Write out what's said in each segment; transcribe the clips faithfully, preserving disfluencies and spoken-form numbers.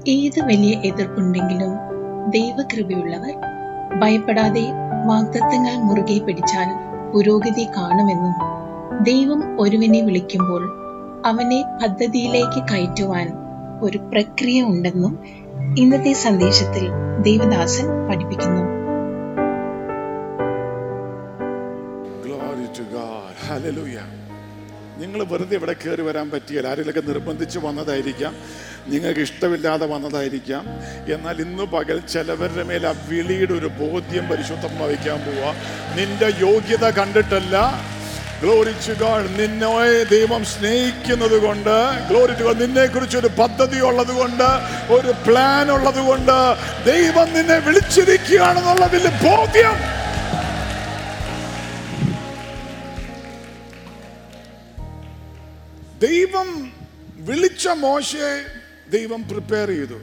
ഏത് വലിയ എതിർപ്പുണ്ടെങ്കിലും ദൈവകൃപയുള്ളവർ ഭയപ്പെടാതെ വാഗ്ദത്തങ്ങൾ മുറുകെ പിടിച്ചാൽ പുരോഗതി കാണുമെന്നും ദൈവം ഒരുവനെ വിളിക്കുമ്പോൾ അവനെ പദ്ധതിയിലേക്ക് കയറ്റുവാൻ ഒരു പ്രക്രിയ ഉണ്ടെന്നും ഇന്നത്തെ സന്ദേശത്തിൽ ദേവദാസൻ പഠിപ്പിക്കുന്നു. നിങ്ങൾ വെറുതെ ഇവിടെ കയറി വരാൻ പറ്റിയാൽ ആരെങ്കിലൊക്കെ നിർബന്ധിച്ച് വന്നതായിരിക്കാം, നിങ്ങൾക്ക് ഇഷ്ടമില്ലാതെ വന്നതായിരിക്കാം. എന്നാൽ ഇന്ന് പകൽ ചിലവരുടെ മേൽ ആ വിളിയുടെ ഒരു ബോധ്യം പരിശുദ്ധം വഹിക്കാൻ പോവാ. നിന്റെ യോഗ്യത കണ്ടിട്ടല്ല, ഗ്ലോറി ടു ഗോഡ്, നിന്നെ ദൈവം സ്നേഹിക്കുന്നത് കൊണ്ട്, ഗ്ലോറി ടു ഗോഡ്, നിന്നെ കുറിച്ച് ഒരു പദ്ധതി ഉള്ളത് കൊണ്ട്, ഒരു പ്ലാൻ ഉള്ളത് കൊണ്ട് ദൈവം നിന്നെ വിളിച്ചിരിക്കുകയാണെന്നുള്ള വലിയ ബോധ്യം. ദൈവം വിളിച്ച മോശയെ ദൈവം പ്രിപ്പയർ ചെയ്തു.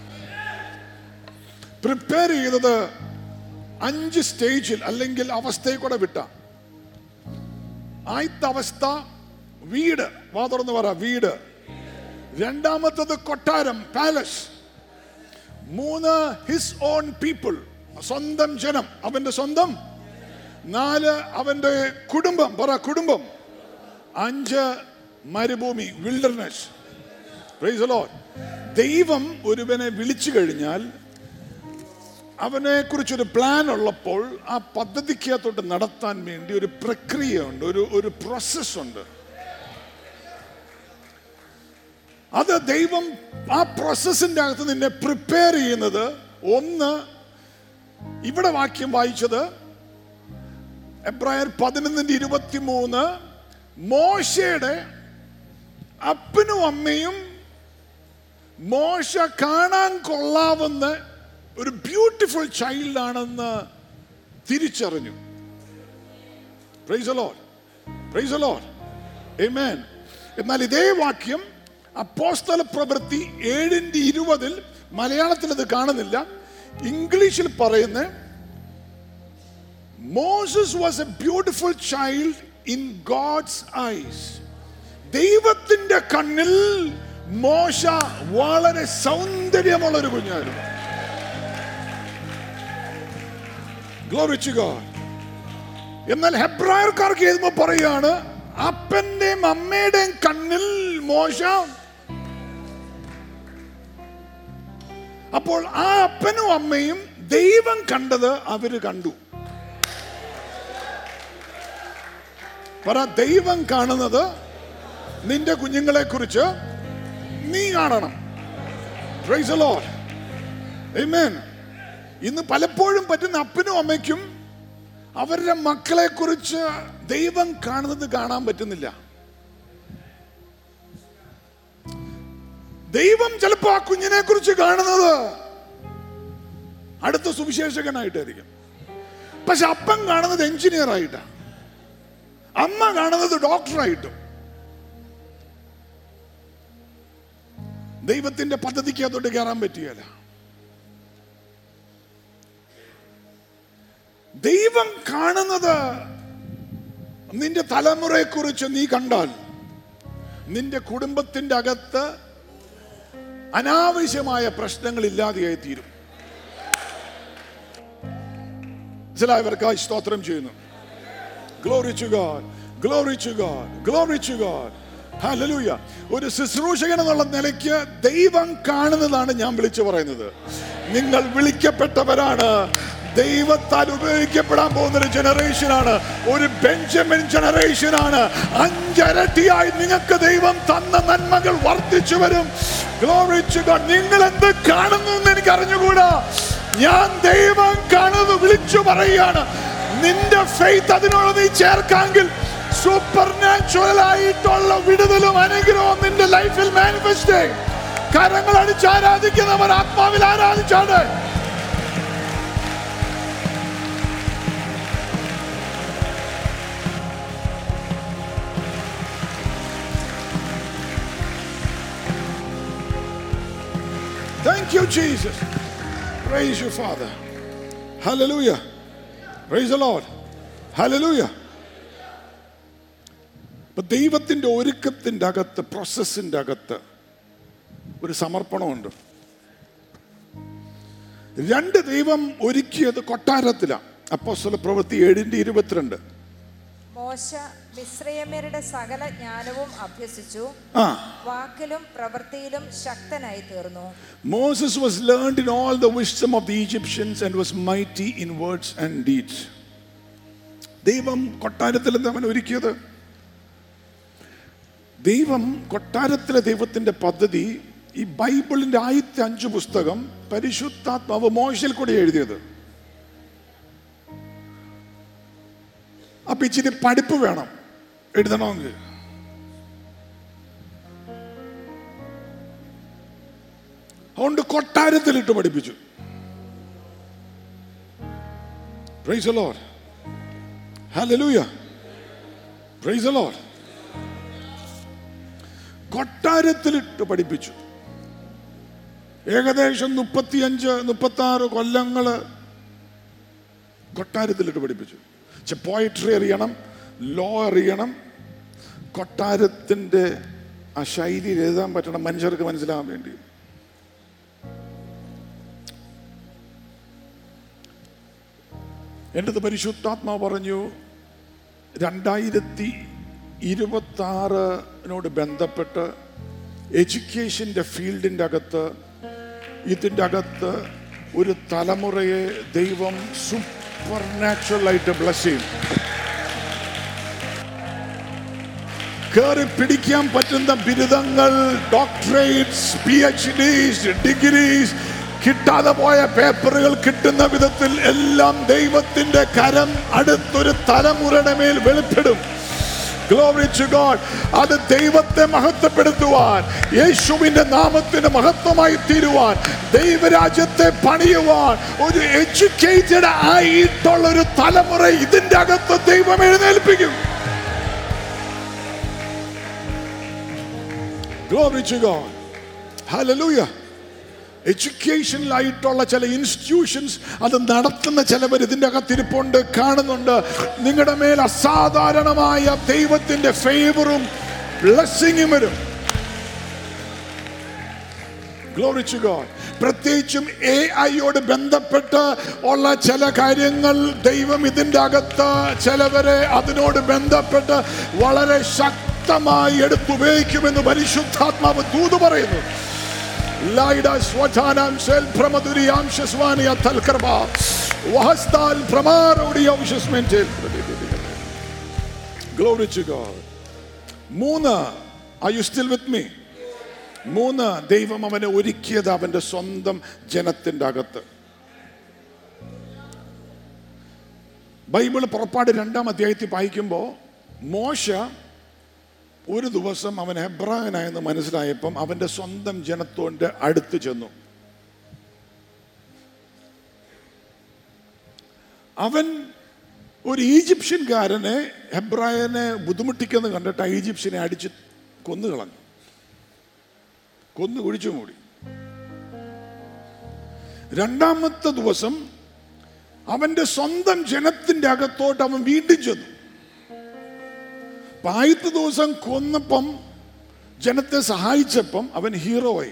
പ്രിപ്പയർ ചെയ്തത് അഞ്ച് സ്റ്റേജിൽ അല്ലെങ്കിൽ അവസ്ഥയിൽ കൂടെ വിട്ട. ആദ്യത്തെ അവസ്ഥ വീട്, വാ തുറന്ന് പറ വീട്. രണ്ടാമത്തത് കൊട്ടാരം, പാലസ്. മൂന്ന് ഹിസ് ഓൺ പീപ്പിൾ, സ്വന്തം ജനം, അവന്റെ സ്വന്തം. നാല് അവന്റെ കുടുംബം, പറ കുടുംബം. അഞ്ച് മരുഭൂമി, വിൽഡർനെസ്. Price the Lord. ദൈവം ഒരുവനെ വിളിച്ചു കഴിഞ്ഞാൽ അവനെ കുറിച്ചൊരു പ്ലാൻ ഉള്ളപ്പോൾ ആ പദ്ധതിക്കകത്തോട്ട് നടത്താൻ വേണ്ടി ഒരു പ്രക്രിയ ഉണ്ട്, ഒരു ഒരു പ്രോസസ് ഉണ്ട്. അത് ദൈവം ആ പ്രോസസ്സിന്റെ അകത്ത് നിന്നെ പ്രിപ്പയർ ചെയ്യുന്നത്. ഒന്ന്, ഇവിടെ വാക്യം വായിച്ചത് എബ്രായർ പതിനൊന്നിന്റെ ഇരുപത്തി മൂന്ന്, മോശയുടെ അപ്പനും അമ്മയും മോശ കാണാൻ കൊള്ളാവുന്ന ഒരു ബ്യൂട്ടിഫുൾ ചൈൽഡ് ആണെന്ന് തിരിച്ചറിഞ്ഞു. Praise the Lord, praise the Lord, amen. എന്നാൽ ഇതേ വാക്യം അപ്പോസ്തല പ്രവൃത്തി ഏഴിന്റെ ഇരുപതിൽ, മലയാളത്തിൽ അത് കാണുന്നില്ല, ഇംഗ്ലീഷിൽ പറയുന്ന Moses was a beautiful child in God's eyes. ദൈവത്തിന്റെ കണ്ണിൽ മോശ വളരെ സൗന്ദര്യമുള്ള ഒരു കുഞ്ഞായിരുന്നു. Glory to God. എന്നാൽ ഹെബ്രായർക്കാർക്ക് എഴുതുമ്പോൾ പറയാണ്, അപ്പന്റെയും അമ്മയുടെയും കണ്ണിൽ മോശ. അപ്പോൾ ആ അപ്പനും അമ്മയും ദൈവം കണ്ടത് അവര് കണ്ടു. പറ, ദൈവം കാണുന്നത് നിന്റെ കുഞ്ഞുങ്ങളെ കുറിച്ച് നീ കാണണം. Praise the Lord, amen. ഇന്ന് പലപ്പോഴും പറ്റുന്ന അപ്പനും അമ്മയ്ക്കും അവരുടെ മക്കളെ കുറിച്ച് ദൈവം കാണുന്നത് കാണാൻ പറ്റുന്നില്ല. ദൈവം ചിലപ്പോ ആ കുഞ്ഞിനെ കുറിച്ച് കാണുന്നത് അടുത്ത സുവിശേഷകനായിട്ടായിരിക്കും. പക്ഷെ അപ്പൻ കാണുന്നത് എഞ്ചിനീയർ ആയിട്ടാണ്, അമ്മ കാണുന്നത് ഡോക്ടറായിട്ടും. ദൈവത്തിന്റെ പദ്ധതിക്ക് അതോട്ട് കയറാൻ പറ്റിയല്ല. ദൈവം കാണുന്നത് നിന്റെ തലമുറയെ കുറിച്ച് നീ കണ്ടാൽ നിന്റെ കുടുംബത്തിന്റെ അകത്ത് അനാവശ്യമായ പ്രശ്നങ്ങൾ ഇല്ലാതെയായി തീരും. ചിലവർക്കായി സ്തോത്രം ചെയ്യുന്നു. Glory to God, glory to God, glory to God. ഹല്ലേലൂയ. ഒരു ശുശ്രൂഷകൻ എന്നുള്ള നിലയ്ക്ക് ദൈവം കാണുന്നതാണ് ഞാൻ വിളിച്ചു പറയുന്നത്. നിങ്ങൾ വിളിക്കപ്പെട്ടവരാണ്, ദൈവത്താൽ ഉപയോഗിക്കപ്പെടാൻ പോകുന്ന ഒരു ജനറേഷനാണ്, ഒരു ബെഞ്ചമിൻ ജനറേഷനാണ്. അഞ്ചരട്ടിയായി നിങ്ങൾക്ക് ദൈവം തന്ന നന്മകൾ വർദ്ധിച്ചു വരും. Glory to God. നിങ്ങൾ എന്ത് കാണുന്നു എന്ന് എനിക്ക് അറിഞ്ഞുകൂടാ, ഞാൻ ദൈവം കാണുന്നത് വിളിച്ചു പറയുകയാണ്. നിന്റെ ഫെയ്ത്ത് അതിനോട് നീ ചേർക്കാമെങ്കിൽ സൂപ്പർ നാച്ചുറൽ ആയിട്ടുള്ള വിടുതലും അനുഗ്രഹവും നിന്റെ ലൈഫിൽ മാനിഫെസ്റ്റ് ചെയ്യും. കരങ്ങൾ അടിച്ച് ആരാധിക്കുന്നവർ ആത്മാവിൽ ആരാധിച്ചാണ്. Thank you, Jesus. Praise you, Father. Hallelujah. Praise the Lord. Hallelujah. But ദൈവത്തിന്റെ ഒരുക്കത്തിന്റെ അകത്ത്, പ്രോസസ്സിന്റെ അകത്ത് ഒരു സമർപ്പണമുണ്ട്. രണ്ട് ദൈവം ഒരുക്കിയത് കൊട്ടാരത്തിലാണ്. അപ്പോസ്തല പ്രവൃത്തി ഏഴിന്റെ ഇരുപത്തിരണ്ട്. മോശ മിസ്രയമ്യരുടെ സകല ജ്ഞാനവും അഭ്യസിച്ചു, വാക്കിലും പ്രവൃത്തിയിലും ശക്തനായി തീർന്നു. Moses was learned in all the wisdom of the Egyptians and was mighty in words and deeds. ദൈവം കൊട്ടാരത്തിൽ എന്താ അവൻ ഒരുക്കിയത്? ദൈവം കൊട്ടാരത്തിലെ ദൈവത്തിന്റെ പദ്ധതി, ഈ ബൈബിളിന്റെ ആദ്യത്തെ അഞ്ചു പുസ്തകം പരിശുദ്ധാത്മാവ് മോശയിൽ കൂടി എഴുതിയത്. അപ്പൊ ഇച്ചിരി പഠിപ്പ് വേണം എഴുതണമെങ്കിൽ. അതുകൊണ്ട് കൊട്ടാരത്തിലിട്ട് പഠിപ്പിച്ചു. Praise the Lord. Hallelujah. Praise the Lord. കൊട്ടാരത്തിലിട്ട് പഠിപ്പിച്ചു. ഏകദേശം മുപ്പത്തിയഞ്ച് മുപ്പത്തി ആറ് കൊല്ലങ്ങള് കൊട്ടാരത്തിലിട്ട് പഠിപ്പിച്ചു. പോയട്രി അറിയണം, ലോ അറിയണം, കൊട്ടാരത്തിന്റെ ആ ശൈലിയിൽ എഴുതാൻ പറ്റണം മനുഷ്യർക്ക് മനസ്സിലാകാൻ വേണ്ടി. എൻ്റെ അടുത്ത് പരിശുദ്ധാത്മാവ് പറഞ്ഞു, രണ്ടായിരത്തി ഇരുപത്തി ആറിനോട് ബന്ധപ്പെട്ട് എഡ്യൂക്കേഷൻ്റെ ഫീൽഡിൻ്റെ അകത്ത് ഇതിൻ്റെ അകത്ത് ഒരു തലമുറയെ ദൈവം സൂപ്പർ നാച്ചുറൽ ആയിട്ട് ബ്ലസ് ചെയ്യും. കയറി പിടിക്കാൻ പറ്റുന്ന ബിരുദങ്ങൾ, doctorates, P H Ds, degrees, കിട്ടാതെ പോയ പേപ്പറുകൾ കിട്ടുന്ന വിധത്തിൽ എല്ലാം ദൈവത്തിന്റെ കരം അടുത്തൊരു തലമുറയുടെ മേൽ വെളിപ്പെടും. Glory to God. അത് ദൈവത്തെ മഹത്വപ്പെടുത്തുവാൻ, യേശുവിന്റെ നാമത്തിന് മഹത്വമായി തീരുവാൻ, ദൈവരാജ്യത്തെ പണിയുവാൻ ഒരു എഡ്യൂക്കേറ്റഡ് ആയിട്ടുള്ള ഒരു തലമുറ ഇതിന്റെ അകത്ത് ദൈവം എഴുന്നേൽപ്പിക്കും. Glory to God. Hallelujah. എഡ്യൂക്കേഷനിലായിട്ടുള്ള ചില ഇൻസ്റ്റിറ്റ്യൂഷൻസ് അത് നടത്തുന്ന ചിലവർ ഇതിൻ്റെ അകത്തിരിപ്പുണ്ട്, കാണുന്നുണ്ട്. നിങ്ങളുടെ മേൽ അസാധാരണമായ ദൈവത്തിന്റെ ഫേവറും ബ്ലെസ്സിങ്ങും വരും. Glory to God. പ്രത്യേകിച്ചും എ ഐയോട് ബന്ധപ്പെട്ട് ഉള്ള ചില കാര്യങ്ങൾ ദൈവം ഇതിൻ്റെ അകത്ത് ചിലവരെ അതിനോട് ബന്ധപ്പെട്ട് വളരെ ശക്തമായി എടുത്തുപയോഗിക്കുമെന്ന് പരിശുദ്ധാത്മാവ് ദൂത് പറയുന്നു. Laida swatanam sel pramaduriyam shaswani athal karba wahastal pramarudiyam shasmentel. Glory to God. മൂന്ന്, are you still with me? മൂന്ന്, ദൈവം അവനെ ഒരുക്കിയത് അവന്റെ സ്വന്തം ജനത്തിന്റെ അകത്ത്. ബൈബിൾ പുറപ്പാട് രണ്ടാം അധ്യായത്തിൽ വായിക്കുമ്പോൾ മോശ ഒരു ദിവസം അവൻ ഹെബ്രായനായെന്ന് മനസ്സിലായപ്പം അവന്റെ സ്വന്തം ജനത്തോണ്ട് അടുത്ത് ചെന്നു. അവൻ ഒരു ഈജിപ്ഷ്യൻകാരനെ, ഹെബ്രായനെ ബുദ്ധിമുട്ടിക്കെന്ന് കണ്ടിട്ട് ആ ഈജിപ്ഷ്യനെ അടിച്ച് കൊന്നു കളഞ്ഞു, കൊന്നു കുഴിച്ചു മൂടി. രണ്ടാമത്തെ ദിവസം അവന്റെ സ്വന്തം ജനത്തിന്റെ അകത്തോട്ട് അവൻ വീണ്ടും ചെന്നു. ആദ്യത്തെ ദിവസം കൊന്നപ്പം ജനത്തെ സഹായിച്ചപ്പം അവൻ ഹീറോ ആയി.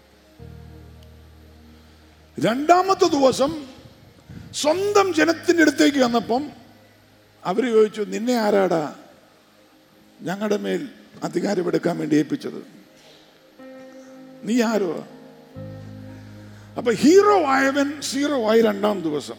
രണ്ടാമത്തെ ദിവസം സ്വന്തം ജനത്തിന്റെ അടുത്തേക്ക് വന്നപ്പം അവര് ചോദിച്ചു, നിന്നെ ആരാടാ ഞങ്ങളുടെ മേൽ അധികാരമെടുക്കാൻ വേണ്ടി ഏൽപ്പിച്ചത്? നീ ആരോ? അപ്പൊ ഹീറോ ആയവൻ സീറോ ആയി രണ്ടാം ദിവസം.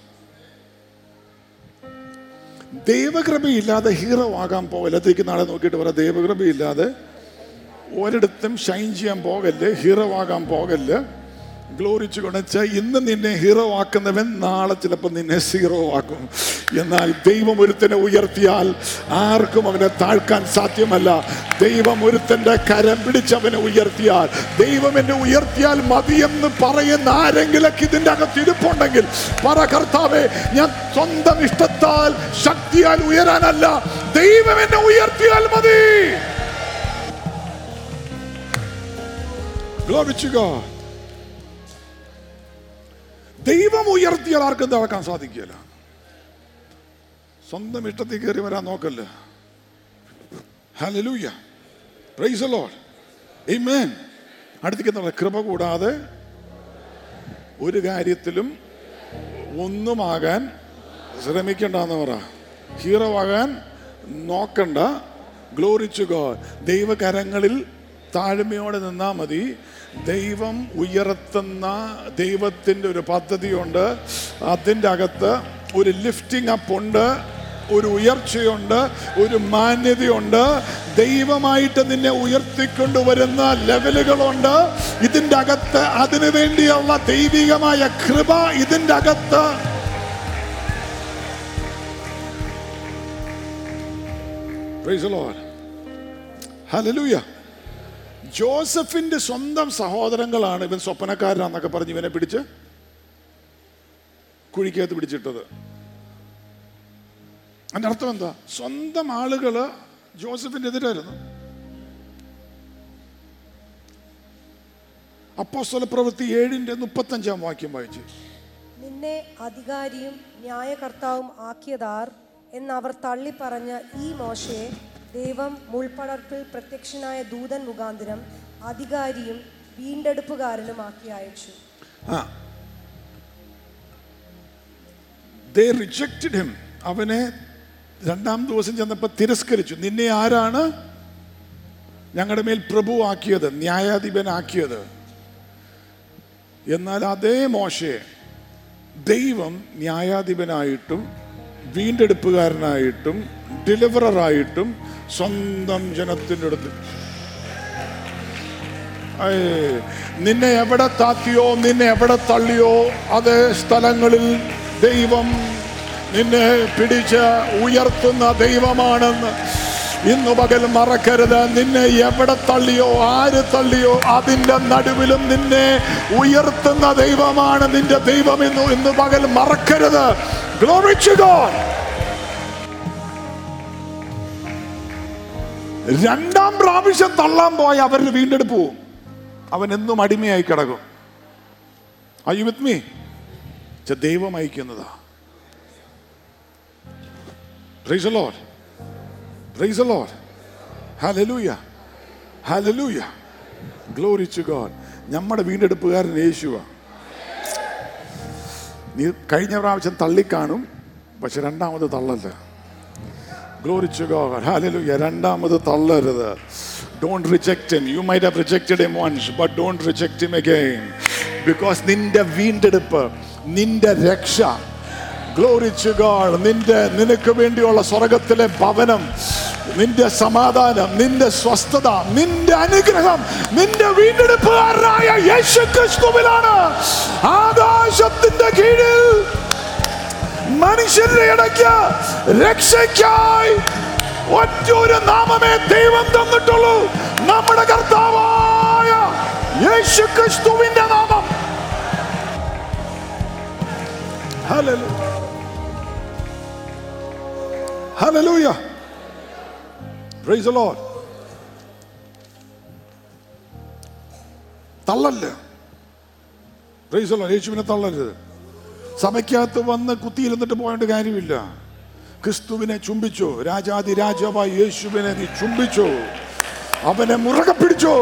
ദൈവകൃപയില്ലാതെ ഹീറോ ആകാൻ പോകല്ലേ. അതേക്ക് നാളെ നോക്കിയിട്ട് പറ, ദൈവകൃപയില്ലാതെ ഒരിടത്തും ഷൈൻ ചെയ്യാൻ പോകല്ലേ, ഹീറോ ആകാൻ പോകല്ലേ. ഗ്ലോറിച്ച് കൊണ്ടുവച്ച ഇന്ന് നിന്നെ ഹീറോ ആക്കുന്നവൻ നാളെ ചിലപ്പോൾ നിന്നെ സീറോ ആക്കും. എന്നാൽ ദൈവം ഒരുത്തനെ ഉയർത്തിയാൽ ആർക്കും അവനെ താഴ്ക്കാൻ സാധ്യമല്ല. ദൈവം ഒരുത്തന്റെ കരം പിടിച്ചവനെ ഉയർത്തിയാൽ, ദൈവം എന്നെ ഉയർത്തിയാൽ മതിയെന്ന് പറയുന്ന ആരെങ്കിലൊക്കെ ഇതിന്റെ അകത്ത് ഇരിപ്പുണ്ടെങ്കിൽ പറ, കർത്താവേ, ഞാൻ സ്വന്തം ഇഷ്ടത്താൽ ശക്തിയാൽ ഉയരാനല്ല, ദൈവം എന്നെ ഉയർത്തിയാൽ മതി. Glory to God. ദൈവം ഉയർത്തിയാൽ ആർക്കും താഴ്ക്കാൻ സാധിക്കില്ല. സ്വന്തം ഇഷ്ടത്തിൽ കയറി വരാൻ നോക്കല്ല. ഹല്ലേലൂയ. Praise the Lord. ആമേൻ. അടുത്തേക്ക് കൃപ കൂടാതെ ഒരു കാര്യത്തിലും ഒന്നുമാകാൻ ശ്രമിക്കണ്ടെന്ന് പറ. ഹീറോ ആകാൻ നോക്കണ്ട. Glory to God. ദൈവകരങ്ങളിൽ താഴ്മയോടെ നിന്നാ മതി. ദൈവം ഉയർത്തുന്ന ദൈവത്തിൻ്റെ ഒരു പദ്ധതിയുണ്ട്. അതിൻ്റെ അകത്ത് ഒരു ലിഫ്റ്റിംഗ് അപ്പ് ഉണ്ട്, ഒരു ഉയർച്ചയുണ്ട്, ഒരു മാന്യതയുണ്ട്. ദൈവമായിട്ട് നിന്നെ ഉയർത്തിക്കൊണ്ടുവരുന്ന ലെവലുകളുണ്ട് ഇതിൻ്റെ അകത്ത്. അതിനു വേണ്ടിയുള്ള ദൈവികമായ കൃപ ഇതിൻ്റെ അകത്ത്. Praise the Lord. Hallelujah. ജോസഫിന്റെ സ്വന്തം സഹോദരങ്ങളാണ് ഇവൻ സ്വപ്നക്കാരനാന്നൊക്കെ പറഞ്ഞ് ഇവനെ പിടിച്ച് കുഴിക്കകത്ത് പിടിച്ചിട്ടത്. അതിന്റെ അർത്ഥം എന്താ? സ്വന്തം ആളുകള് ജോസഫിന്റെ എതിരായിരുന്നു. അപ്പോസ്തല പ്രവൃത്തി ഏഴിന്റെ മുപ്പത്തഞ്ചാം വാക്യം വായിച്ചു. നിന്നെ അധികാരിയും ന്യായകർത്താവും ആക്കിയതാർ എന്നവർ തള്ളി പറഞ്ഞ ഈ മോശയെ ദൈവം മുൾപ്പടർപ്പിൽ പ്രത്യക്ഷനായ ദൂതൻ മുഖാന്തരം അധികാരിയും വീണ്ടെടുപ്പുകാരനുമാക്കി അയച്ചു. They rejected him. അവനെ രണ്ടാം ദിവസം ചെന്നപ്പോൾ തിരസ്കരിച്ചു. നിന്നെ ആരാണ് ഞങ്ങളുടെ മേൽ പ്രഭു ആക്കിയത്, ന്യായാധിപനാക്കിയത്? എന്നാൽ അതേ മോശയെ ദൈവം ന്യായാധിപനായിട്ടും വീണ്ടെടുപ്പുകാരനായിട്ടും ഡെലിവറായിട്ടും സ്വന്തം ജനത്തിൻ്റെ അടുത്ത്. നിന്നെ എവിടെ താത്തിയോ നിന്നെ എവിടെ തള്ളിയോ അതേ സ്ഥലങ്ങളിൽ ദൈവം നിന്നെ പിടിച്ച് ഉയർത്തുന്ന ദൈവമാണെന്ന് ഇന്നു പകൽ മറക്കരുത്. നിന്നെ എവിടെ തള്ളിയോ ആര് തള്ളിയോ അതിൻ്റെ നടുവിലും നിന്നെ ഉയർത്തുന്ന ദൈവമാണ് നിന്റെ ദൈവം. ഇന്ന് ഇന്ന് പകൽ മറക്കരുത്. Glory to God. രണ്ടാം പ്രാവശ്യം തള്ളാൻ പോയ അവരുടെ വീണ്ടെടുപ്പ് പോവും. അവൻ എന്നും അടിമയായി കിടക്കും. Are you with me? ദൈവം അയക്കുന്നതാ. Praise the Lord. Praise the Lord. Hallelujah. Hallelujah. Glory to God. നമ്മുടെ വീണ്ടെടുപ്പുകാരൻ യേശുവാ. നീ കഴിഞ്ഞ പ്രാവശ്യം തള്ളിക്കാണും, പക്ഷെ രണ്ടാമത് തള്ളല്ല. Glory to God. Hallelujah. രണ്ടാമത് തള്ളരുത്. Don't reject him. You might have rejected him once, but don't reject him again. Because നിന്റെ വീണ്ടെടുപ്പ്, നിന്റെ രക്ഷ, Glory to God, നിന്റെ നിനക്ക് വേണ്ടിയുള്ള സ്വർഗത്തിലെ ഭവനം, നിന്റെ സമാധാനം, നിന്റെ സ്വസ്ഥത, നിന്റെ അനുഗ്രഹം നിന്റെ വീണ്ടെടുപ്പുകാരനായ യേശു ക്രിസ്തുവിലാണ്. ആകാശത്തിന്റെ കീഴിൽ മനുഷ്യരുടെ ഇടയ്ക്ക് രക്ഷയ്ക്കായി ഒറ്റൊരു നാമമേ ദൈവം തന്നിട്ടുള്ളൂ, നമ്മുടെ കർത്താവായ യേശു ക്രിസ്തുവിന്റെ നാമം. ഹല്ലേലൂയ. Hallelujah. Praise the Lord. തള്ളല്ല. Praise the Lord. യേശുവിനെ തള്ളരുത്. സഭയ്ക്കകത്ത് വന്ന് കുത്തിയിരുന്നിട്ട് പോയിട്ട് കാര്യമില്ല. ക്രിസ്തുവിനെ ചുംബിച്ചോ, രാജാതി രാജാവായ യേശുവിനെ നീ ചുംബിച്ചോ, അവനെ മുറുകെ പിടിച്ചോ.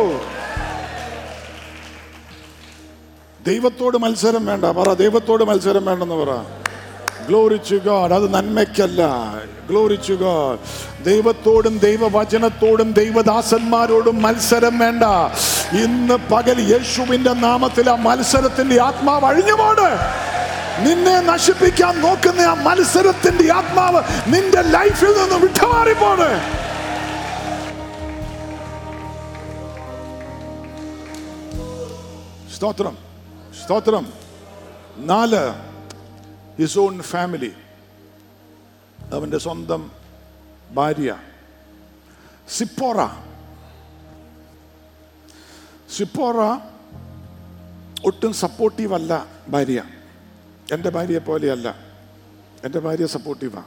ദൈവത്തോട് മത്സരം വേണ്ട. പറ, ദൈവത്തോട് മത്സരം വേണ്ടെന്ന് പറ. Glory to God. അത് നന്മയ്ക്കല്ല. Glory to God. ദൈവത്തോടും ദൈവവചനത്തോടും ദൈവദാസന്മാരോടും മത്സരം വേണ്ട. ഇന്ന് പകൽ യേശുവിന്റെ നാമത്തിൽ ആ മത്സരത്തിന്റെ ആത്മാവ് അഴിഞ്ഞുപോട്. നിന്നെ നശിപ്പിക്കാൻ നോക്കുന്ന ആ മത്സരത്തിന്റെ ആത്മാവ് നിന്റെ ലൈഫിൽ നിന്ന് വിട്ടുമാറിപ്പോണ്. സ്തോത്രം, സ്തോത്രം. നാല്, his own family. അവന്റെ സ്വന്തം ഭാര്യ സിപ്പോറ. സിപ്പോറ ഒട്ടും സപ്പോർട്ടീവ് അല്ല ഭാര്യ. എൻ്റെ ഭാര്യയെ പോലെയല്ല. എൻ്റെ ഭാര്യ സപ്പോർട്ടീവാ.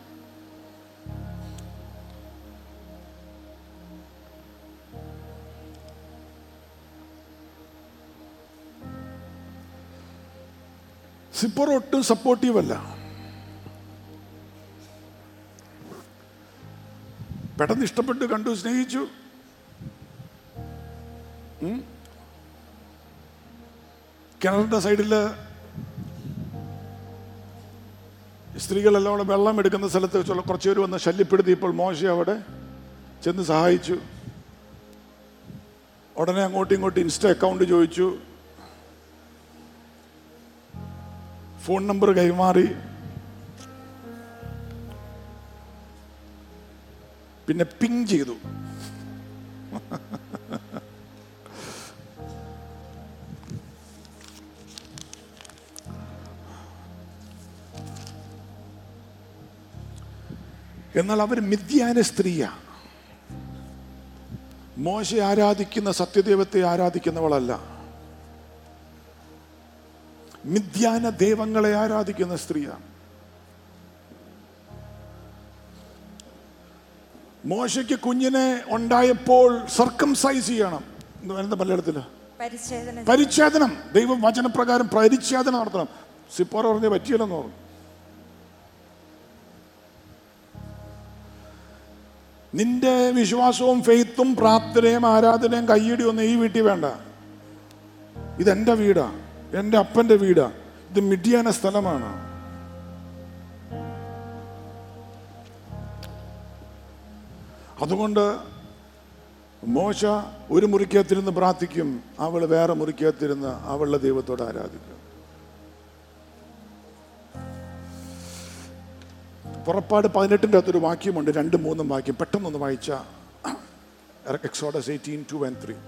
സിപ്പോറ ഒട്ടും സപ്പോർട്ടീവ് അല്ല. പെട്ടെന്ന് ഇഷ്ടപ്പെട്ട് കണ്ടു, സ്നേഹിച്ചു. കിണറിന്റെ സൈഡില് സ്ത്രീകളെല്ലാം അവിടെ വെള്ളം എടുക്കുന്ന സ്ഥലത്ത് വെച്ചുള്ള കുറച്ച് പേര് വന്ന് ശല്യപ്പെടുത്തിയപ്പോൾ മോശെ അവിടെ ചെന്ന് സഹായിച്ചു. ഉടനെ അങ്ങോട്ടും ഇങ്ങോട്ടും ഇൻസ്റ്റ അക്കൗണ്ട് ചോദിച്ചു, ഫോൺ നമ്പർ കൈമാറി. പിന്നെ പിങ് ചെയ്തു. എന്നാൽ അവർ മിദ്യാന സ്ത്രീയാ. മോശെ ആരാധിക്കുന്ന സത്യദൈവത്തെ ആരാധിക്കുന്നവളല്ല, മിദ്യാന ദൈവങ്ങളെ ആരാധിക്കുന്ന സ്ത്രീയാണ്. മോശയ്ക്ക് കുഞ്ഞിനെ ഉണ്ടായപ്പോൾ സർക്കംസൈസ് ചെയ്യണം. എന്താ മലയാളത്തില്? പരിച്ഛേദനം. ദൈവം വചനപ്രകാരം പരിച്ഛേദനം നടത്തണം. സിപ്പോറ പറഞ്ഞ പറ്റിയില്ലെന്ന് പറഞ്ഞു. നിന്റെ വിശ്വാസവും ഫെയ്ത്തും പ്രാർത്ഥനയും ആരാധനയും കയ്യടിയും ഒന്നും ഈ വീട്ടിൽ വേണ്ട. ഇതെന്റെ വീടാ, എൻ്റെ അപ്പന്റെ വീടാ, ഇത് മിഡിയാന സ്ഥലമാണ്. അതുകൊണ്ട് മോശ ഒരു മുറിക്കകത്തിരുന്ന് പ്രാർത്ഥിക്കും, അവള് വേറെ മുറിക്കകത്തിരുന്ന് അവളുടെ ദൈവത്തോട് ആരാധിക്കും. പുറപ്പാട് പതിനെട്ടിൻ്റെ അകത്തൊരു വാക്യമുണ്ട്, രണ്ടും മൂന്നും വാക്യം പെട്ടെന്നൊന്ന് വായിച്ച. Exodus eighteen two and three.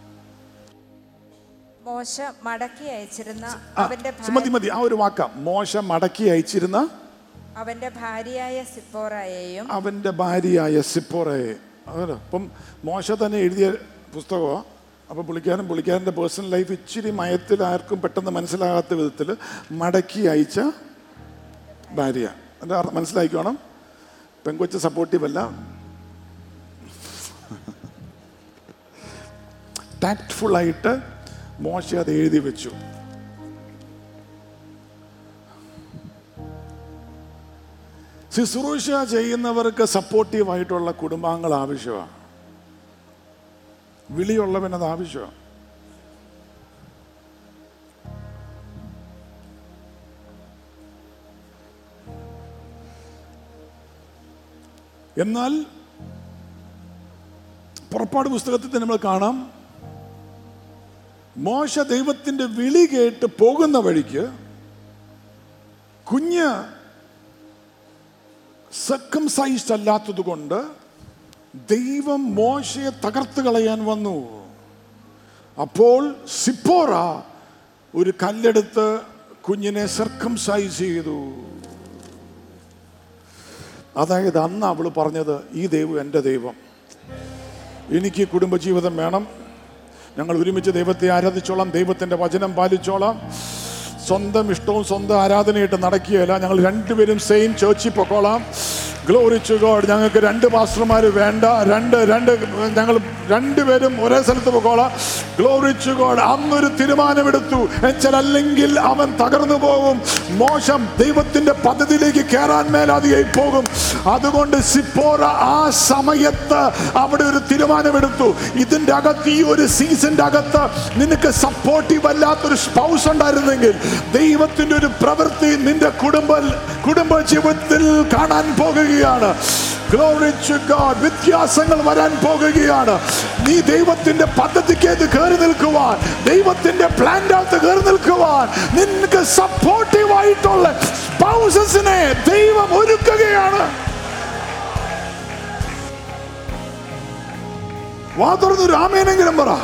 മോശ മടക്കി അയച്ചിരുന്ന മതി മതി ആ ഒരു വാക്ക. മോശ മടക്കി അയച്ചിരുന്ന അവന്റെ ഭാര്യയായ സിപ്പോറയെയും അവന്റെ ഭാര്യയായ സിപ്പോറയെ. അപ്പം മോശ തന്നെ എഴുതിയ പുസ്തകമാണ്. അപ്പം പുള്ളിക്കാരൻ പുള്ളിക്കാരൻ്റെ പേഴ്സണൽ ലൈഫ് ഇച്ചിരി മയത്തിൽ ആർക്കും പെട്ടെന്ന് മനസ്സിലാകാത്ത വിധത്തിൽ മടക്കി അയച്ച ഭാര്യ. എൻ്റെ മനസ്സിലാക്കിക്കോണം, പെങ്കൊച്ച് സപ്പോർട്ടീവ് അല്ല, ടാക്ട്ഫുള്ളായിട്ട് മോശ അത് എഴുതി വെച്ചു. ശുശ്രൂഷ ചെയ്യുന്നവർക്ക് സപ്പോർട്ടീവായിട്ടുള്ള കുടുംബാംഗങ്ങൾ ആവശ്യമാണ്. വിളിയുള്ളവൻ അത് ആവശ്യമാണ്. എന്നാൽ പുറപ്പാട് പുസ്തകത്തിൽ നമ്മൾ കാണാം, മോശ ദൈവത്തിന്റെ വിളി കേട്ട് പോകുന്ന വഴിക്ക് കുഞ്ഞ് സർക്കംസൈസ്ഡ് അല്ലാത്തത് കൊണ്ട് ദൈവം മോശയെ തകർത്ത് കളയാൻ വന്നു. അപ്പോൾ സിപ്പോറ ഒരു കല്ലെടുത്ത് കുഞ്ഞിനെ സർക്കംസൈസ് ചെയ്തു. അതായത് അന്ന് അവൾ പറഞ്ഞത്, ഈ ദൈവം എൻ്റെ ദൈവം, എനിക്ക് കുടുംബജീവിതം വേണം, ഞങ്ങൾ ഒരുമിച്ച് ദൈവത്തെ ആരാധിച്ചോളാം, ദൈവത്തിൻ്റെ വചനം പാലിച്ചോളാം, സ്വന്തം ഇഷ്ടവും സ്വന്തം ആരാധനയായിട്ട് നടക്കുകയല്ല, ഞങ്ങൾ രണ്ടുപേരും സെയിം ചേർച്ചിൽ പൊക്കോളാം. Glory to God. ഞങ്ങൾക്ക് രണ്ട് പാസ്റ്റർമാർ വേണ്ട, രണ്ട് രണ്ട് ഞങ്ങൾ രണ്ടുപേരും ഒരേ സ്ഥലത്ത് പൊക്കോളാം. Glory to God. അന്നൊരു തീരുമാനമെടുത്തു. എന്നുവെച്ചാൽ അല്ലെങ്കിൽ അവൻ തകർന്നു പോകും, മോശം ദൈവത്തിന്റെ പദ്ധതിയിലേക്ക് കയറാൻ മേലാതെയായി പോകും. അതുകൊണ്ട് സിപ്പോറ ആ സമയത്ത് അവിടെ ഒരു തീരുമാനമെടുത്തു. ഇതിന്റെ അകത്ത്, ഈ ഒരു സീസണിന്റെ അകത്ത് നിനക്ക് സപ്പോർട്ടീവ് അല്ലാത്തൊരു സ്പൗസ് ഉണ്ടായിരുന്നെങ്കിൽ ദൈവത്തിന്റെ ഒരു പ്രവൃത്തി നിന്റെ കുടുംബ കുടുംബ ജീവിതത്തിൽ കാണാൻ പോകുകയാണ്. Glory to God. വ്യത്യാസങ്ങൾ വരാൻ പോകുകയാണ്. നീ ദൈവത്തിന്റെ പദ്ധതിക്ക് കയറി നിൽക്കുവാൻ, ദൈവത്തിന്റെ പ്ലാന്റെ അകത്ത് കയറി നിൽക്കുവാൻ നിനക്ക് സപ്പോർട്ടീവ് ആയിട്ടുള്ള സ്പൗസസിനെ ദൈവം ഒരുക്കുകയാണ്. വാ തുറന്നൊരു ആമേനെങ്കിലും പറ.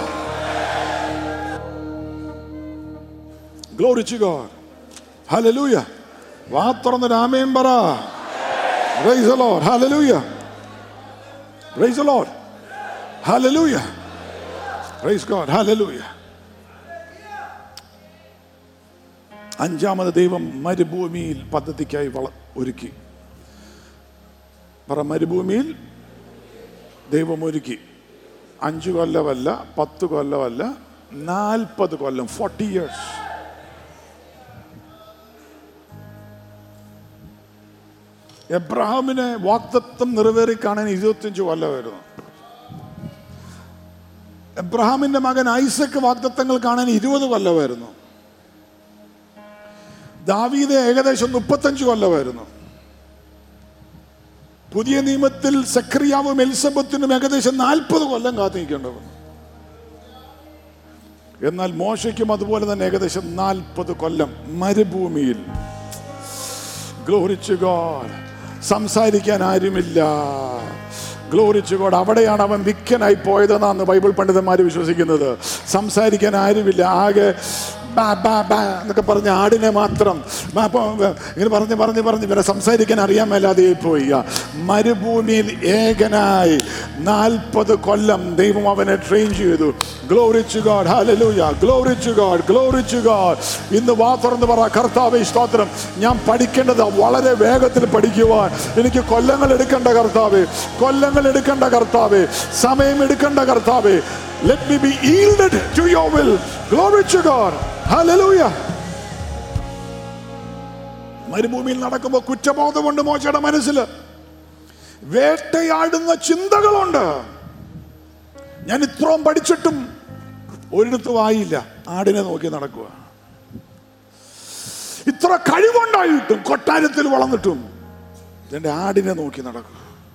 Glory to God. Hallelujah. വാ തുറന്നൊരു ആമേൻ പറ. Praise the Lord. Hallelujah. Praise the Lord. Hallelujah. Praise God. Hallelujah. അഞ്ചാമത് ദൈവം മരുഭൂമിയിൽ പദ്ധതിക്കായി വള ഒരുക്കി. പറ, മരുഭൂമിയിൽ ദൈവം ഒരുക്കി. അഞ്ചു കൊല്ലമല്ല, പത്ത് കൊല്ലമല്ല, നാൽപ്പത് കൊല്ലം, ഫോർട്ടി ഇയേഴ്സ്. എബ്രഹാമിനെ വാഗ്ദത്തം നിറവേറി കാണാൻ ഇരുപത്തിയഞ്ച് കൊല്ലമായിരുന്നു. എബ്രഹാമിന്റെ മകൻ ഐസക്ക് വാഗ്ദത്തങ്ങൾ കാണാൻ ഇരുപത് കൊല്ലമായിരുന്നു. ദാവീദ് ഏകദേശം മുപ്പത്തഞ്ച് കൊല്ലമായിരുന്നു. പുതിയ നിയമത്തിൽ സക്രിയാവും എലിസബത്തിനും ഏകദേശം നാൽപ്പത് കൊല്ലം കാത്തിരിക്കേണ്ടത്. എന്നാൽ മോശയ്ക്കും അതുപോലെ തന്നെ ഏകദേശം നാൽപ്പത് കൊല്ലം മരുഭൂമിയിൽ. Glory to God. സംസാരിക്കാൻ ആരുമില്ല. Glory to God. അവിടെയാണ് അവൻ വിക്കനായി പോയതെന്നാണ് ബൈബിൾ പണ്ഡിതന്മാർ വിശ്വസിക്കുന്നത്. സംസാരിക്കാൻ ആരുമില്ല. ആകെ ബാ ബാ ബാ എന്നൊക്കെ പറഞ്ഞ ആടിനെ മാത്രം ഇങ്ങനെ പറഞ്ഞ് പറഞ്ഞ് പറഞ്ഞ് ഇവരെ സംസാരിക്കാൻ അറിയാൻ മേലാതെ പോയി. മരുഭൂമിയിൽ ഏകനായി നാൽപ്പത് കൊല്ലം ദൈവം അവനെ ട്രെയിൻ ചെയ്തു. Glory to God. ഹല്ലേലൂയ. Glory to God. Glory to God. ഇന്ന് വാ തുറന്ന് പറ, കർത്താവേ സ്തോത്രം, ഞാൻ പഠിക്കേണ്ടത് വളരെ വേഗത്തിൽ പഠിക്കുവാൻ എനിക്ക് കൊല്ലങ്ങൾ എടുക്കേണ്ട കർത്താവേ, കൊല്ലങ്ങൾ എടുക്കേണ്ട കർത്താവേ, സമയം എടുക്കേണ്ട കർത്താവേ. Let me be yielded to your will. Glory to God. Hallelujah. മരുഭൂമിയിൽ നടക്കുമ്പോൾ കുറ്റബോധമുണ്ട് മോശയുടെ മനസ്സിൽ. വേട്ടയാടുന്ന ചിന്തകളുണ്ട്. ഞാൻ ഇത്രയും പഠിച്ചിട്ടും ഒരിടത്തും ആയില്ല. ആടിനെ നോക്കി നടക്കുക. ഇത്ര കഴിവുണ്ടായിട്ടും കൊട്ടാരത്തിൽ വളർന്നിട്ടും എന്റെ ആടിനെ നോക്കി നടക്കുക.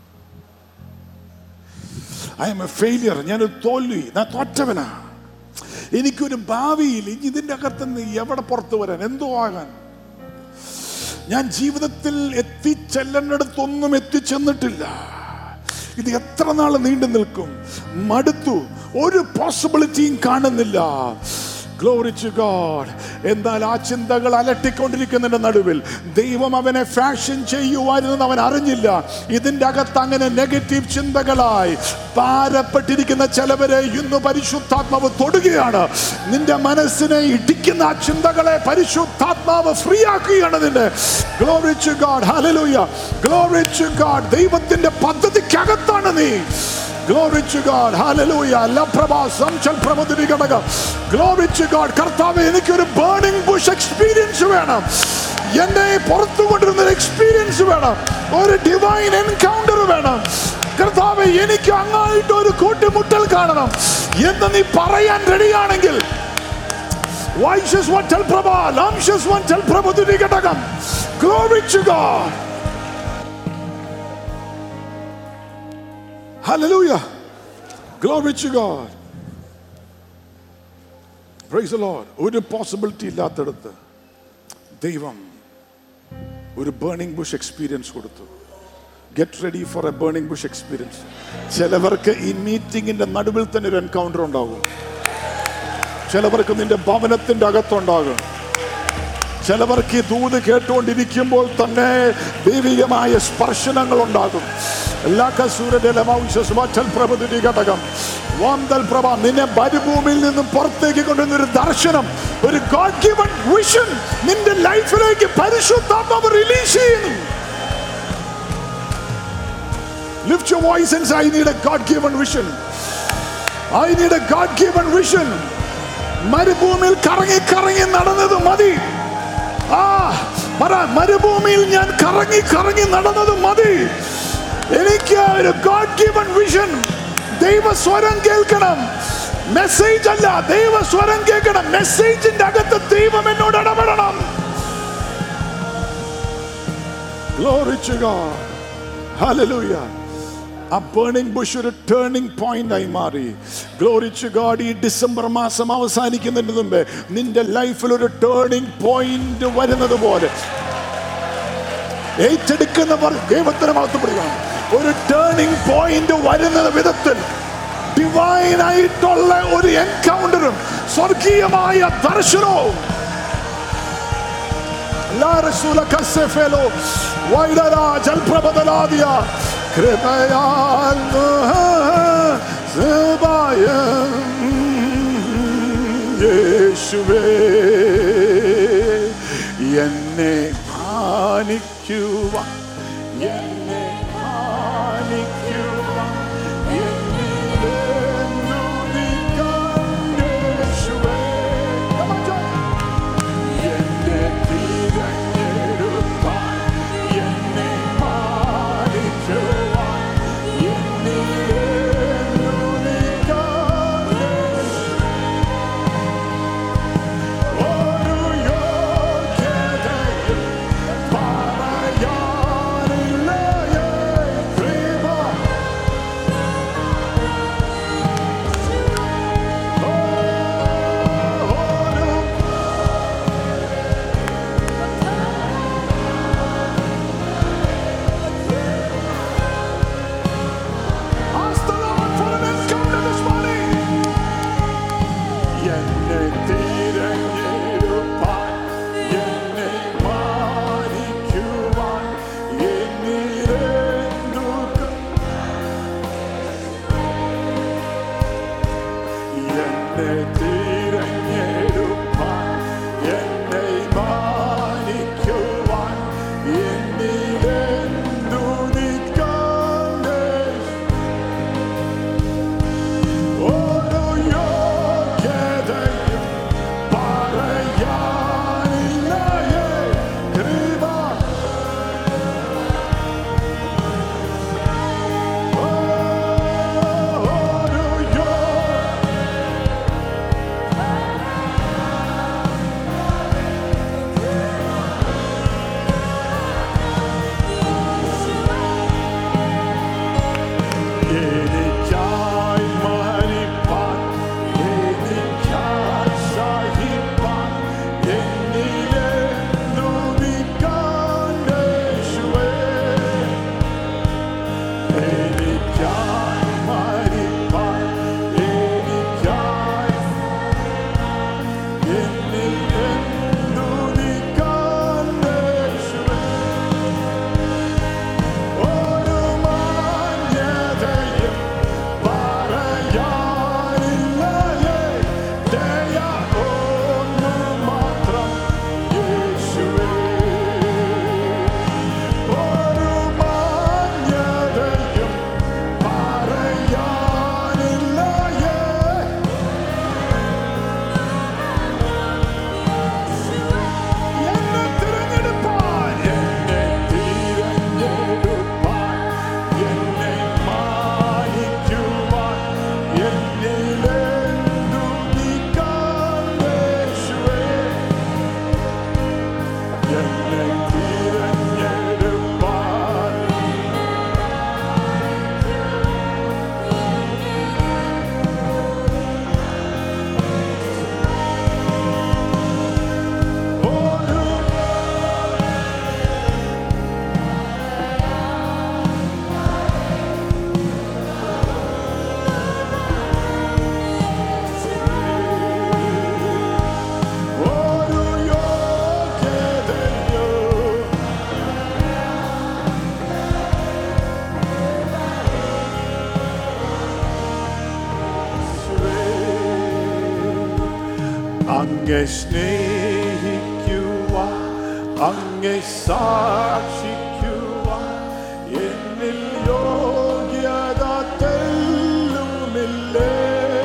I am a failure. ഞാനൊരു തോൽവി, ഞാൻ തോറ്റവനാ. എനിക്കൊരു ഭാവിയിൽ ഇതിന്റെ അകത്തുനിന്ന് എവിടെ പുറത്തു വരാൻ, എന്തോ ആകാൻ. ഞാൻ ജീവിതത്തിൽ എത്തിച്ചെല്ലേണ്ടടുത്തൊന്നും എത്തിച്ചെന്നിട്ടില്ല. ഇത് എത്ര നാൾ നീണ്ടു നിൽക്കും? മടുത്തു. ഒരു പോസിബിലിറ്റിയും കാണുന്നില്ല. Glory to God. എന്നാൽ ആ ചിന്തകൾ അലട്ടിക്കൊണ്ടിരിക്കുന്നതിന്റെ നടുവിൽ ദൈവം അവനെ ഫാഷൻ ചെയ്യുവാനെന്ന് അവൻ അറിഞ്ഞില്ല. ഇതിന്റെ അകത്ത് അങ്ങനെ നെഗറ്റീവ് ചിന്തകളായി ഭാരപ്പെട്ടിരിക്കുന്ന ചിലവരെ ഇന്ന് പരിശുദ്ധാത്മാവ് തൊടുകയാണ്. നിന്റെ മനസ്സിനെ ഇടിക്കുന്ന ആ ചിന്തകളെ പരിശുദ്ധാത്മാവ് ഫ്രീ ആക്കുകയാണ് നിന്നെ. Glory to God. Hallelujah. Glory to God. ദൈവത്തിന്റെ പദ്ധതിക്കകത്താണ് നീ. Glory to God. Hallelujah. ലപ്രഭാസം ചൽപ്രമോദിനി ഘടകം. Glory to God. കർത്താവേ, എനിക്കൊരു ബേണിംഗ് ബുഷ് എക്സ്പീരിയൻസ് വേണം. എന്നെ പുറത്തു കൊണ്ടിരുന്ന എക്സ്പീരിയൻസ് വേണം. ഒരു ഡിവൈൻ എൻകൗണ്ടർ വേണം. കർത്താവേ, എനിക്ക് അങ്ങായിട്ട് ഒരു കൂട്ടിമുട്ടൽ കാണണം എന്ന് നീ പറയാൻ റെഡിയാണെങ്കിൽ Glory to God. Hallelujah. Glory to God. Praise the Lord. ഒരു പോസിബിലിറ്റി ഇല്ലാത്തടത്ത് ദൈവം ഒരു ബേണിംഗ് ബുഷ് എക്സ്പീരിയൻസ് കൊടുത്തു. Get ready for a burning bush experience. ചിലവർക്ക് ഈ മീറ്റിംഗിന്റെ നടുവിൽ തന്നെ ഒരു എൻകൗണ്ടർ ഉണ്ടാകും. ചിലവർക്ക് നിന്റെ ഭവനത്തിന്റെ അകത്തുണ്ടാകും. ചിലവർക്ക് ഈ ദൂത് കേട്ടുകൊണ്ടിരിക്കുമ്പോൾ തന്നെ ദൈവികമായ സ്പർശനങ്ങൾ ഉണ്ടാകും. നിന്നെ മരുഭൂമിയിൽ നിന്നും പുറത്തേക്ക് കൊണ്ടുവന്ന ഒരു ദർശനം, ഒരു ഗോഡ് ഗിവൻ വിഷൻ നിന്റെ ലൈഫിലേക്ക് പരിശുദ്ധാത്മാവ് റിലീസ് ചെയ്യുന്നു. Lift your voice and say, I need a God given vision. I need a God given vision. മരുഭൂമിയിൽ കറങ്ങി കറങ്ങി നടന്നത് മതി. ആ പറ, മരുഭൂമിയിൽ ഞാൻ കറങ്ങി കറങ്ങി നടന്നത് മതി. എനിക്ക് ഒരു ഗോഡ് ഗിവൻ വിഷൻ. ദൈവ സ്വരം കേൾക്കണം. മെസ്സേജ് അല്ല, ദൈവ സ്വരം കേൾക്കണം. മെസ്സേജിന്റെ അകത്ത് ദൈവം എന്നോട് ഇടപെടണം. Glory to God. Hallelujah. ആ ബേണിംഗ് ബുഷ് ഒരു ടേണിംഗ് പോയിന്റ് ആയി മാറി. Glory to God. ഈ ഡിസംബർ മാസം അവസാനിക്കുന്നതിന് മുമ്പേ നിന്റെ ലൈഫിൽ ഒരു ടേണിംഗ് പോയിന്റ് വരുന്നത് പോലെ ഏറ്റെടുക്കുന്നവർ ദൈവത്തിന് മഹത്വപ്പെടുകയാണ്. ഒരു ടേണിംഗ് പോയിന്റ് വരുന്ന വിധത്തിൽ ഡിവൈൻ ആയിട്ടുള്ള ഒരു എൻകൗണ്ടറും സ്വർഗീയമായ ദർശനവും കൃപയാൽ യേശുവേ എന്നെ മാനിക്കുവാൻ, എന്നെ മാനിക്കുവാൻ എന്നെ തിരഞ്ഞെടുപ്പാൻ, എന്നെ മാനിക്കുവാൻ ഒരു യോഗ്യതയും പറയാനില്ല. എന്നെ തിരഞ്ഞെടുപ്പാൻ. ഒരു ഒരു യോഗ്യതയോ അങ്ങെ സ്നേഹിക്കുവാൻ, അങ്ങെ സാക്ഷിക്കുവാൻ എന്നിൽ യോഗ്യത തെല്ലുമില്ലേ.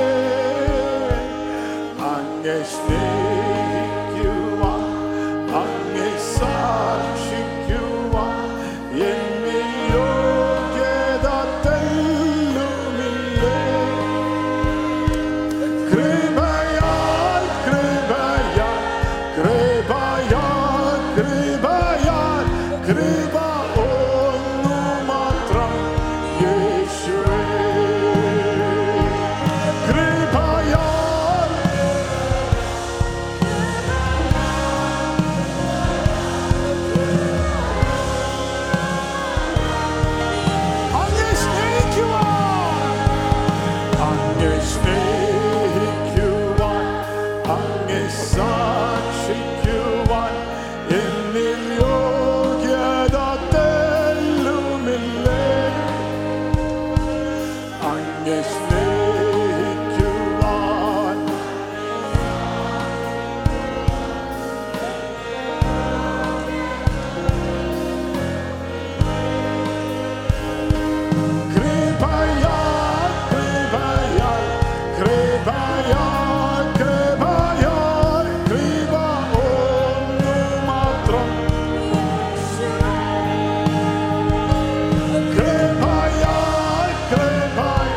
അങ്ങെ സ്നേഹിക്കുവാൻ, അങ്ങെ സാക്ഷിക്കുവാൻ എന്നിൽ യോഗ്യത തെല്ലുമില്ലേ. കൃപയാൽ കൃപയാൽ കൃപയാൽ കൃപയാൽ കൃപ ഒന്നു മാത്രം യേശുവേ. കൃപയാൽ അങ്ങെ സ്നേഹിക്കുവാൻ, അങ്ങെ സ്നേഹിക്കുവാൻ, അങ്ങെ സാക്ഷിക്കുവാൻ എന്നിൽ യോഗ്യത തെല്ലുമില്ലേ. അങ്ങെ സ്നേഹിക്കുവാൻ, കൃപയാൽ കൃപയാൽ കൃപയാൽ കൃപയാൽ കൃപ ഒന്നു മാത്രം. കൃപയാൽ കൃപയാൽ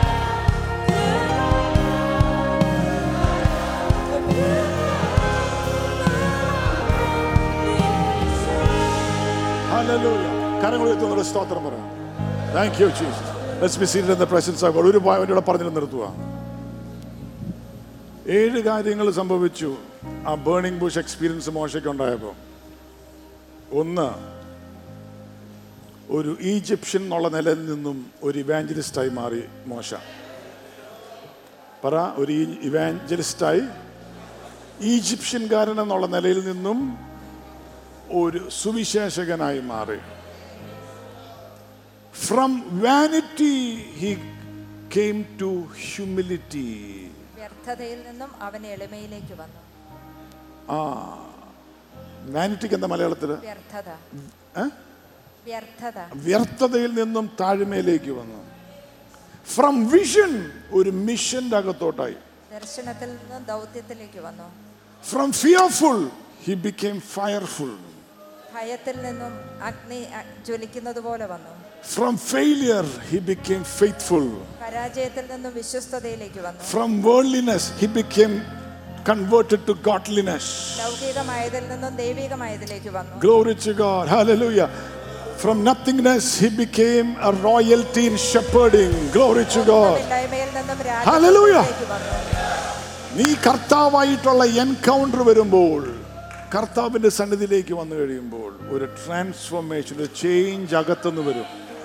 ഹല്ലേലൂയ. കരങ്ങൾ ഉയർത്തുന്ന സ്തോത്രം പറയാം. Thank you, Jesus. Let's be seated in the presence of God. ഒരു പോയിന്റ് പറഞ്ഞിട്ട് നിർത്തുക. ഏഴ് കാര്യങ്ങൾ സംഭവിച്ചു ആ ബേണിംഗ് ബുഷ് എക്സ്പീരിയൻസ് മോശയ്ക്ക് ഉണ്ടായപ്പോൾ. ഒന്ന്, ഒരു ഈജിപ്ഷ്യൻ എന്നുള്ള നിലയിൽ നിന്നും ഒരു ഇവാഞ്ചലിസ്റ്റായി മാറി മോശ. പറ, ഒരു ഇവാഞ്ചലിസ്റ്റായി, ഈജിപ്ഷ്യൻകാരൻ എന്നുള്ള നിലയിൽ നിന്നും ഒരു സുവിശേഷകനായി മാറി. From vanity he came to humility. വ്യർത്ഥതയിൽ നിന്നും അവൻ എളിമയിലേക്ക് വന്നു. ആ വാനിറ്റിക്ക് എന്താ മലയാളത്തില്? വ്യർത്ഥത. ഏ? വ്യർത്ഥത. വ്യർത്ഥതയിൽ നിന്നും താഴ്മയിലേക്ക് വന്നു. ഫ്രം വിഷൻ ഒരു മിഷന്റെ അകത്തോട്ടായി. ദർശനത്തിൽ നിന്നും ദൗത്യത്തിലേക്ക് വന്നു. From fearful he became fireful. ഭയത്തിൽ നിന്നും അഗ്നി അ- ജ്വലിക്കുന്നത് പോലെ വന്നു. From failure he became faithful. പരാജയത്തിൽ നിന്നും വിശ്വസ്തതയിലേക്ക് വന്നു. From worldliness he became converted to godliness. ലൗകികമായതിൽ നിന്നും ദൈവികമായതിലേക്ക് വന്നു. Glory to God. Hallelujah. From nothingness he became a royalty in shepherding. Glory to God. ഇല്ലായ്മയിൽ നിന്നും Hallelujah. രാജ്യത്തിലേക്ക് വന്നു. നീ കർത്താവായിട്ടുള്ള എൻകൗണ്ടർ വരുമ്പോൾ, കർത്താവിന്റെ സന്നിധിയിലേക്ക് വന്നു കഴിയുമ്പോൾ ഒരു ട്രാൻസ്ഫോർമേഷൻ, ഒരു ചേഞ്ച് അകത്തുനിന്ന് വരും.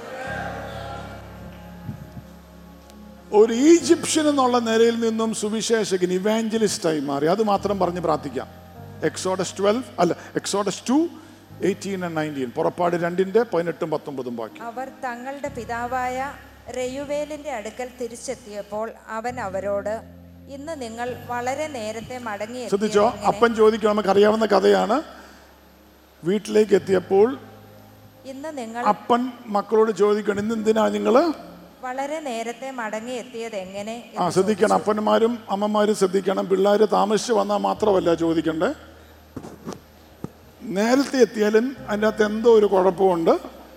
ഒരു ഈജിപ്ഷ്യൻ എന്നുള്ള നിലയിൽ നിന്നും സുവിശേഷകൻ ഇവാഞ്ചലിസ്റ്റായി മാറി. അത് മാത്രം പറഞ്ഞ് പ്രാർത്ഥിക്കാം. എക്സോഡസ് ട്വൽവ് അല്ല Exodus two eighteen and nineteen. പുറപ്പാട് രണ്ടിന്റെ പതിനെട്ടും പത്തൊമ്പതും ബാക്കി. അവർ തങ്ങളുടെ പിതാവായ റെയുവേലിന്റെ അടുക്കൽ തിരിച്ചെത്തിയപ്പോൾ അവൻ അവരോട്, ഇന്ന് നിങ്ങൾ വളരെ നേരത്തെ മടങ്ങി. ശ്രദ്ധിച്ചോ, അപ്പൻ ചോദിക്കും, നമുക്ക് അറിയാവുന്ന കഥയാണ്. വീട്ടിലേക്ക് എത്തിയപ്പോൾ ഇന്ന് നിങ്ങൾ അപ്പൻ മക്കളോട് ചോദിക്കണം, ഇന്ന് എന്തിനാ നിങ്ങള് വളരെ നേരത്തെ മടങ്ങി എത്തിയത് എങ്ങനെ? ആ ശ്രദ്ധിക്കണം, അപ്പന്മാരും അമ്മമാരും ശ്രദ്ധിക്കണം. പിള്ളേര് താമസിച്ച് വന്നാൽ മാത്രമല്ല ചോദിക്കണ്ടേ, നേരത്തെ എത്തിയാലും അതിൻ്റെ അകത്ത് എന്തോ ഒരു കുഴപ്പമുണ്ട്.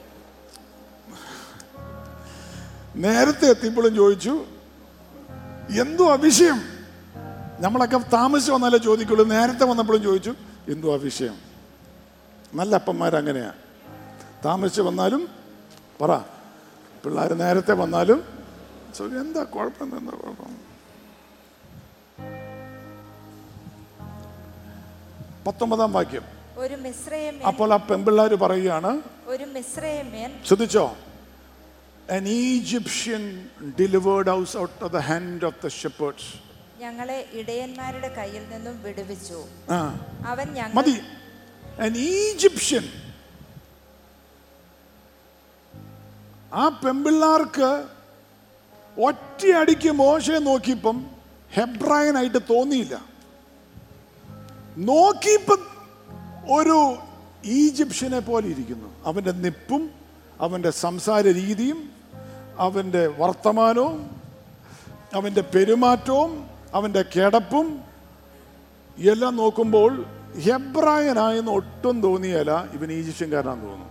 നേരത്തെ എത്തിയപ്പോഴും ചോദിച്ചു, എന്തോ വിഷയം. നമ്മളൊക്കെ താമസിച്ച് വന്നാലേ ചോദിക്കുള്ളൂ. നേരത്തെ വന്നപ്പോഴും ചോദിച്ചു, എന്തോ വിഷയം. നല്ല അപ്പന്മാരങ്ങനെയാ. താമസിച്ച് വന്നാലും പറ, പിള്ളേർ നേരത്തെ വന്നാലും എന്താ കുഴപ്പം, എന്താ കുഴപ്പം. പത്തൊമ്പതാം വാക്യം. ഒരു മിസ്രയീമ്യൻ, അപ്പോൾ ആ പെൺപിള്ളേർ പറയുകയാണ്, ഒരു മിസ്രയീമ്യൻ, ശ്രദ്ധിച്ചോ, an Egyptian delivered us out of the hand of the shepherds. ഞങ്ങളെ ഇടയന്മാരുടെ കയ്യിൽ നിന്നും വിടുവിച്ചു. ആ അവൻ മതി. an Egyptian. ആ പെൺപിള്ളാർക്ക് ഒറ്റയടിക്ക് മോശയെ നോക്കിയപ്പം ഹെബ്രായനായിട്ട് തോന്നിയില്ല. നോക്കിയപ്പം ഒരു ഈജിപ്ഷ്യനെ പോലെ ഇരിക്കുന്നു. അവൻ്റെ നിപ്പും അവൻ്റെ സംസാര രീതിയും അവൻ്റെ വർത്തമാനവും അവൻ്റെ പെരുമാറ്റവും അവൻ്റെ കിടപ്പും എല്ലാം നോക്കുമ്പോൾ ഹെബ്രായനായെന്ന് ഒട്ടും തോന്നിയല്ല, ഇവൻ ഈജിപ്ഷ്യൻകാരനാന്ന് തോന്നുന്നു.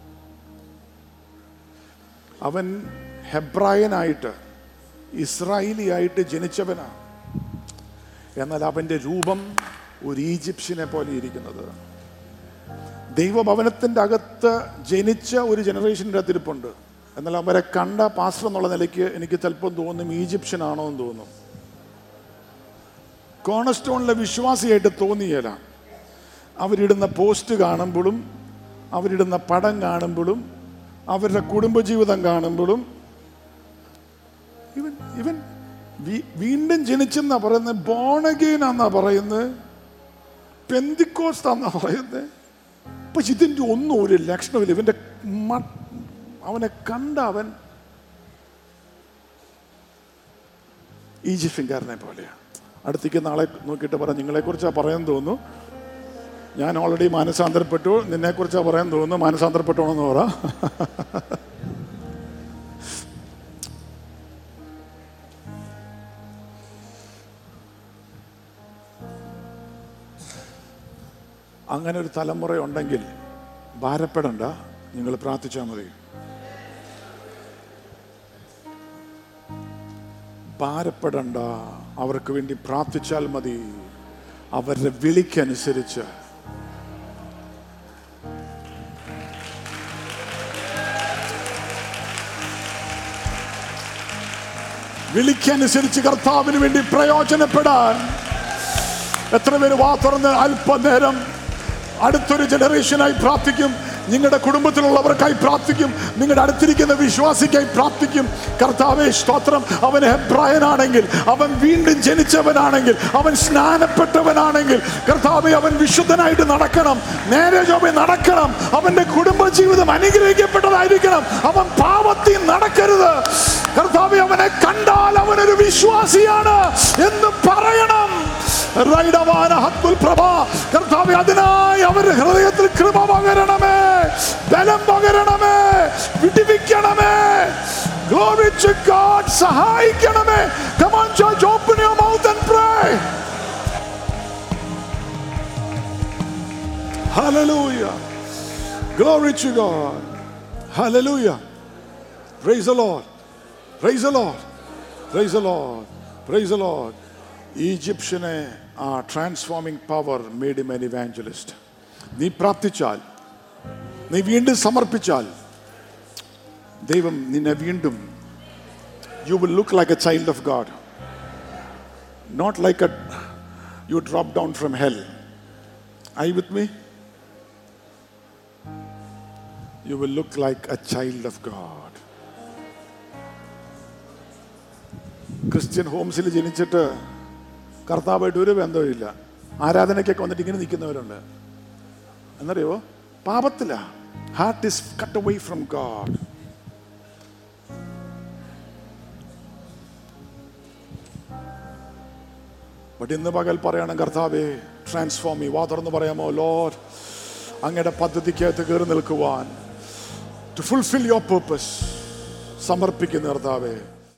അവൻ ഹെബ്രായനായിട്ട് ഇസ്രായേലിയായിട്ട് ജനിച്ചവനാണ്. എന്നാൽ അവൻ്റെ രൂപം ഒരു ഈജിപ്ഷ്യനെ പോലെ ഇരിക്കുന്നത്. ദൈവഭവനത്തിൻ്റെ അകത്ത് ജനിച്ച ഒരു ജനറേഷൻ്റെ അകത്തിരിപ്പുണ്ട്. എന്നാൽ അവരെ കണ്ട പാസ്റ്റർ എന്നുള്ള നിലയ്ക്ക് എനിക്ക് ചിലപ്പം തോന്നും ഈജിപ്ഷ്യൻ ആണോ എന്ന് തോന്നും. കോണസ്റ്റോണിലെ വിശ്വാസിയായിട്ട് തോന്നിയല്ല. അവരിടുന്ന പോസ്റ്റ് കാണുമ്പോഴും അവരിടുന്ന പടം കാണുമ്പോഴും അവരുടെ കുടുംബജീവിതം കാണുമ്പോഴും ഇവൻ ഇവൻ വീണ്ടും ജനിച്ചെന്നാ പറയുന്നത്, ബോൺ അഗെയിൻ ആന്നാ പറയുന്നത്, പെന്തിക്കോസ്താന്നാ പറയുന്നത്. പക്ഷെ ഇതിൻ്റെ ഒന്നും ഒരു ലക്ഷണമില്ല. ഇവൻ്റെ അവനെ കണ്ട അവൻ ഈജിപ്ഷ്യൻകാരനെ പോലെയാണ്. അടുത്തേക്ക് നാളെ നോക്കിയിട്ട് പറ, നിങ്ങളെക്കുറിച്ചാണ് പറയാൻ തോന്നുന്നു, ഞാൻ ഓൾറെഡി മാനസാന്തരപ്പെട്ടു, നിന്നെക്കുറിച്ചാണ് പറയാൻ തോന്നുന്നു, മാനസാന്തരപ്പെട്ടോണെന്ന് പറ. അങ്ങനെ ഒരു തലമുറ ഉണ്ടെങ്കിൽ ഭാരപ്പെടണ്ട, നിങ്ങൾ പ്രാർത്ഥിച്ചാൽ മതി. ഭാരപ്പെടണ്ട, അവർക്ക് വേണ്ടി പ്രാർത്ഥിച്ചാൽ മതി. അവരുടെ വിളിക്കനുസരിച്ച് വിളിക്കനുസരിച്ച് കർത്താവിന് വേണ്ടി പ്രയോജനപ്പെടാൻ എത്ര പേര് വാ തുറന്ന് അല്പനേരം അടുത്തൊരു ജനറേഷനായി പ്രാർത്ഥിക്കും, നിങ്ങളുടെ കുടുംബത്തിലുള്ളവർക്കായി പ്രാർത്ഥിക്കും, നിങ്ങളുടെ അടുത്തിരിക്കുന്ന വിശ്വാസിക്കായി പ്രാർത്ഥിക്കും. കർത്താവേ സ്തോത്രം. അവൻ ഹെബ്രായനാണെങ്കിൽ, അവൻ വീണ്ടും ജനിച്ചവനാണെങ്കിൽ, അവൻ സ്നാനപ്പെട്ടവനാണെങ്കിൽ, കർത്താവേ അവൻ വിശുദ്ധനായിട്ട് നടക്കണം, നേരെ ചൊവ്വേ നടക്കണം, അവന്റെ കുടുംബജീവിതം അനുഗ്രഹിക്കപ്പെട്ടതായിരിക്കണം, അവൻ പാപത്തിൽ നടക്കരുത്. കർത്താവേ അവനെ കണ്ടാൽ അവനൊരു വിശ്വാസിയാണ് എന്ന് പറയണം. കർത്താവേ അതിനായി അവരുടെ ഹൃദയത്തിൽ കൃപ പകരണമേ, ബലം പകരണമേ, വിടിവിക്കണമേ. Glory to God. സഹായിക്കണമേ. Come on church, open your mouth and pray. Hallelujah. Glory to God. Hallelujah. Praise the Lord. Praise the Lord. Praise the Lord. Praise the Lord. ഈജിപ്ഷ്യനെ ആ transforming power made him an evangelist. നീ പ്രാർത്ഥിച്ചാൽ, നീ വീണ്ടും സമർപ്പിച്ചാൽ, ദൈവം നിന്നെ വീണ്ടും, you will look like a child of God, not like a you drop down from hell. Are you with me? You will look like a child of God. Christian ഹോംസിൽ ജനിച്ചിട്ട് കർത്താവായിട്ട് ഒരു ബന്ധവുമില്ല. ആരാധനയ്ക്കൊക്കെ വന്നിട്ട് ഇങ്ങനെ നിൽക്കുന്നവരുണ്ട്. എന്നറിയോ? പാപത്തിലാ. Heart is cut away from God. But ഇന്ന് പകൽ പറയണം, കർത്താവേ ട്രാൻസ്ഫോം മീ. വാ തുറന്ന് പറയാമോ? ലോർഡ്, അങ്ങയുടെ പദ്ധതിക്കകത്ത് കയറി നിൽക്കുവാൻ, ടു ഫുൾഫിൽ യുവർ പർപ്പസ് സമർപ്പിക്കുന്ന കർത്താവേ.